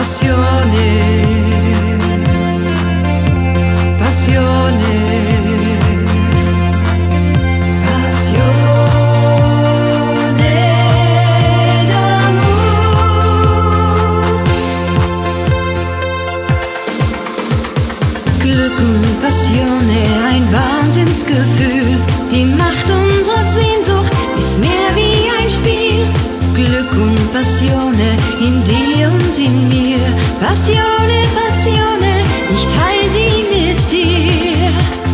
passione, passione, passione d'amore. Glück und Passione, ein Wahnsinnsgefühl. Die Macht unserer Sehnsucht ist mehr wie ein Spiel. Glück und Passione in dir und in mir. Passione, Passione, ich teile sie mit dir.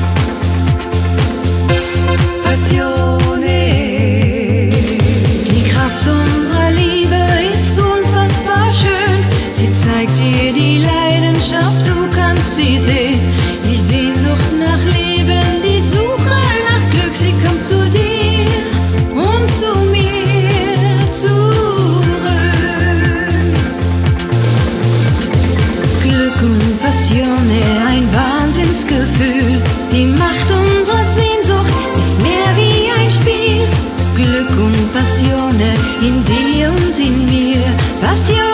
Passione. Die Kraft unserer Liebe ist unfassbar schön. Sie zeigt dir die Leidenschaft, du kannst sie sehen. Die Sehnsucht nach Leben, die Suche nach Glück, sie kommt zu dir und zu mir zurück. Glück und Passione, ein Wahnsinnsgefühl. Die Macht unserer Sehnsucht ist mehr wie ein Spiel. Glück und Passione in dir und in mir. Passione.